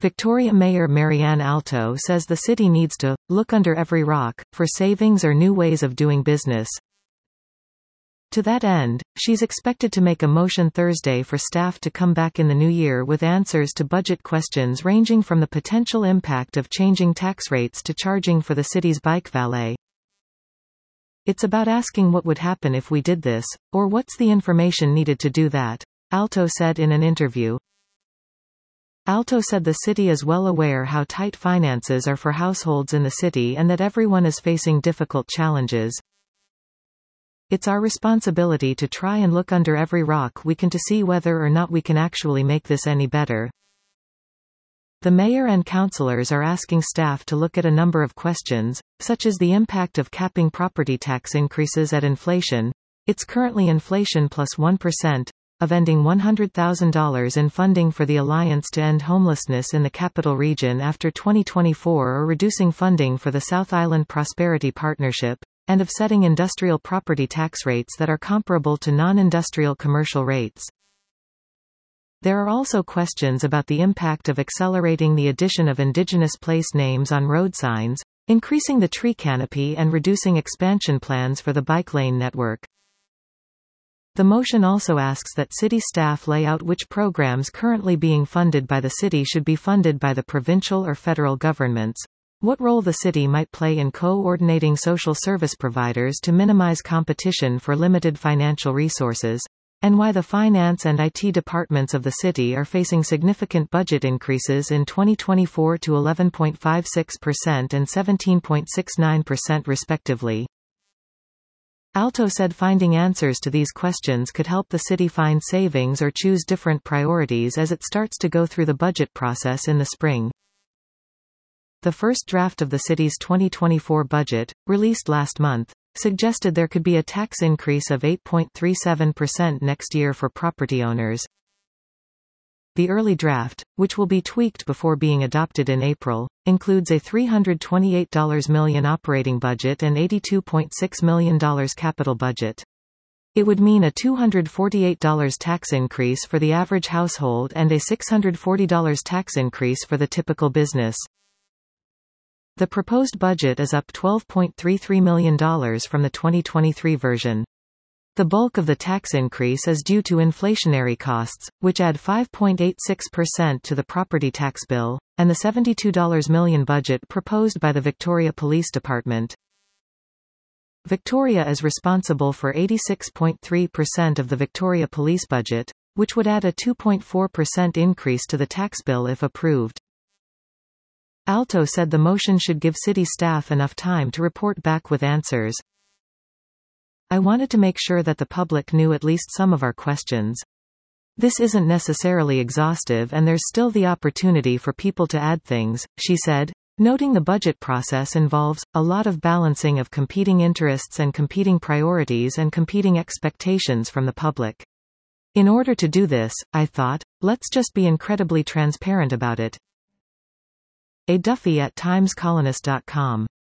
Victoria Mayor Marianne Alto says the city needs to look under every rock for savings or new ways of doing business. To that end, she's expected to make a motion Thursday for staff to come back in the new year with answers to budget questions ranging from the potential impact of changing tax rates to charging for the city's bike valet. It's about asking what would happen if we did this, or what's the information needed to do that, Alto said in an interview. Alto said the city is well aware how tight finances are for households in the city and that everyone is facing difficult challenges. It's our responsibility to try and look under every rock we can to see whether or not we can actually make this any better. The mayor and councillors are asking staff to look at a number of questions, such as the impact of capping property tax increases at inflation. It's currently inflation plus 1%, of ending $100,000 in funding for the Alliance to End Homelessness in the Capital Region after 2024 or reducing funding for the South Island Prosperity Partnership, and of setting industrial property tax rates that are comparable to non-industrial commercial rates. There are also questions about the impact of accelerating the addition of indigenous place names on road signs, increasing the tree canopy and reducing expansion plans for the bike lane network. The motion also asks that city staff lay out which programs currently being funded by the city should be funded by the provincial or federal governments, what role the city might play in coordinating social service providers to minimize competition for limited financial resources, and why the finance and IT departments of the city are facing significant budget increases in 2024 to 11.56% and 17.69% respectively. Alto said finding answers to these questions could help the city find savings or choose different priorities as it starts to go through the budget process in the spring. The first draft of the city's 2024 budget, released last month, suggested there could be a tax increase of 8.37% next year for property owners. The early draft, which will be tweaked before being adopted in April, includes a $328 million operating budget and $82.6 million capital budget. It would mean a $248 tax increase for the average household and a $640 tax increase for the typical business. The proposed budget is up $12.33 million from the 2023 version. The bulk of the tax increase is due to inflationary costs, which add 5.86% to the property tax bill, and the $72 million budget proposed by the Victoria Police Department. Victoria is responsible for 86.3% of the Victoria Police budget, which would add a 2.4% increase to the tax bill if approved. Alto said the motion should give city staff enough time to report back with answers. I wanted to make sure that the public knew at least some of our questions. This isn't necessarily exhaustive and there's still the opportunity for people to add things, she said, noting the budget process involves a lot of balancing of competing interests and competing priorities and competing expectations from the public. In order to do this, I thought, let's just be incredibly transparent about it. A Duffy at TimesColonist.com